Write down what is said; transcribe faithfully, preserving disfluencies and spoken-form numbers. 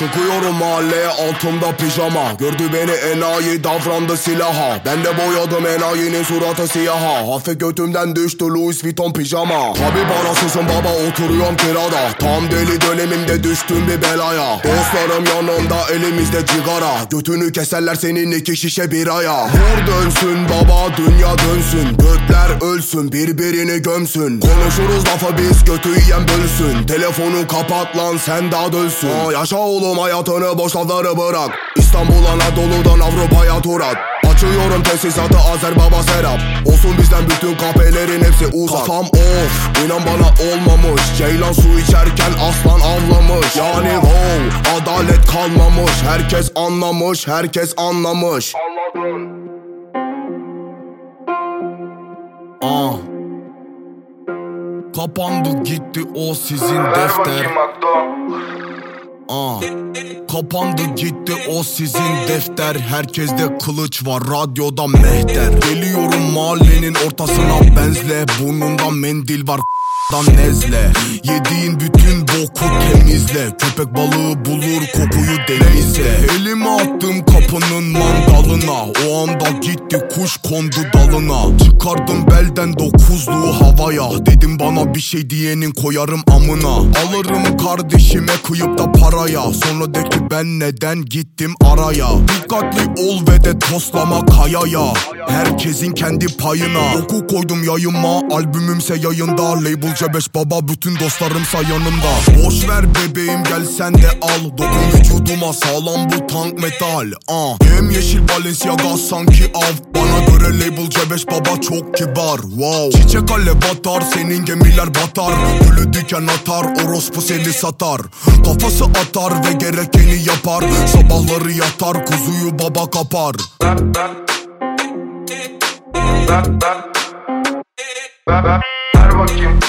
Çıkıyorum mahalleye altımda pijama. Gördü beni enayi davrandı silaha. Ben de boyadım enayinin suratı siyaha. Hafif götümden düştü Louis Vuitton pijama. Tabi parasızım baba, oturuyorum kirada. Tam deli dönemimde düştüm bir belaya. Dostlarım yanımda, elimizde cigara. Götünü keserler senin iki şişe biraya. Vur dönsün baba, dünya dönsün. Gökler ölsün, birbirini gömsün. Konuşuruz lafı biz, götü yiyen bölsün. Telefonu kapat lan, sen daha dölsün. Aa, yaşa oğlum hayatını, boş lafları bırak. İstanbul Anadolu'dan Avrupa'ya tur at. Açıyorum tesisatı, Azer Baba Serap. Olsun bizden bütün kahpelerin hepsi uzak. Kafam off, inan bana olmamış. Ceylan su içerken aslan avlamış. Yani wow, adalet kalmamış. Herkes anlamış, herkes anlamış. Anladın. Aa. Kapandı gitti o sizin defter. Aa. Kapandı gitti o sizin defter. Herkeste kılıç var, radyoda mehter. Geliyorum mahallenin ortasına benzle. Burnunda mendil var dan nezle. Yediğin bütün boku temizle. Köpek balığı bulur kokuyu denizle. Elimi attım kapının mandalına. O anda gitti kuş kondu dalına. Çıkardım belden dokuzluğu havaya. Dedim bana bir şey diyenin koyarım amına. Alırım kardeşime kıyıp da paraya. Sonra de ki ben neden gittim araya. Dikkatli ol ve de toslama kayaya. Herkesin kendi payına. Oku koydum yayıma, albümümse yayında. Label C beş baba, bütün dostlarımsa yanımda. Boş ver bebeğim, gel sen de al. Dokun vücuduma, sağlam bu tank metal. uh. Yemyeşil Balenciaga sanki av. Bana göre Label C beş baba çok kibar. Wow. Çiçek ale batar, senin gemiler batar. Gülü diken atar, orospu seni satar. Kafası atar ve gerekeni yapar. Sabahları yatar, kuzuyu baba kapar. Ver bakayım.